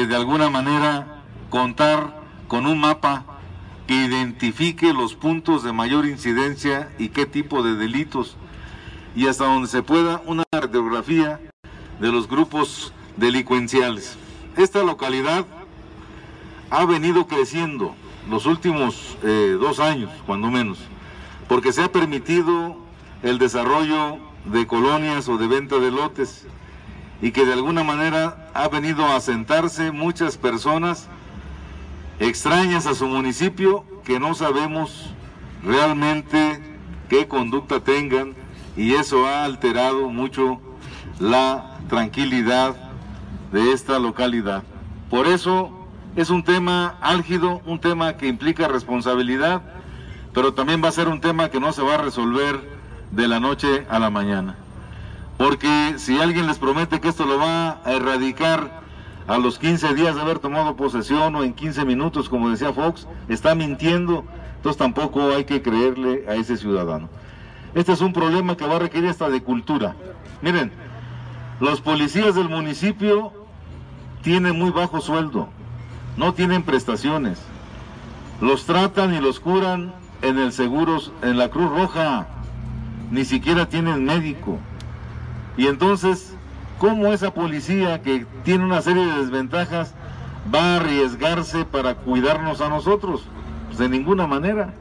de alguna manera contar con un mapa que identifique los puntos de mayor incidencia y qué tipo de delitos, y hasta donde se pueda una radiografía de los grupos delincuenciales. Esta localidad ha venido creciendo los últimos 2 años, cuando menos, porque se ha permitido el desarrollo de colonias o de venta de lotes, y que de alguna manera ha venido a asentarse muchas personas extrañas a su municipio que no sabemos realmente qué conducta tengan, y eso ha alterado mucho la tranquilidad de esta localidad. Por eso es un tema álgido, un tema que implica responsabilidad, pero también va a ser un tema que no se va a resolver de la noche a la mañana. Porque si alguien les promete que esto lo va a erradicar a los 15 días de haber tomado posesión o en 15 minutos, como decía Fox, está mintiendo. Entonces tampoco hay que creerle a ese ciudadano. Este es un problema que va a requerir hasta de cultura. Miren, los policías del municipio tienen muy bajo sueldo, no tienen prestaciones, los tratan y los curan en el seguros, en la Cruz Roja, ni siquiera tienen médico. Y entonces, ¿cómo esa policía que tiene una serie de desventajas va a arriesgarse para cuidarnos a nosotros? Pues de ninguna manera.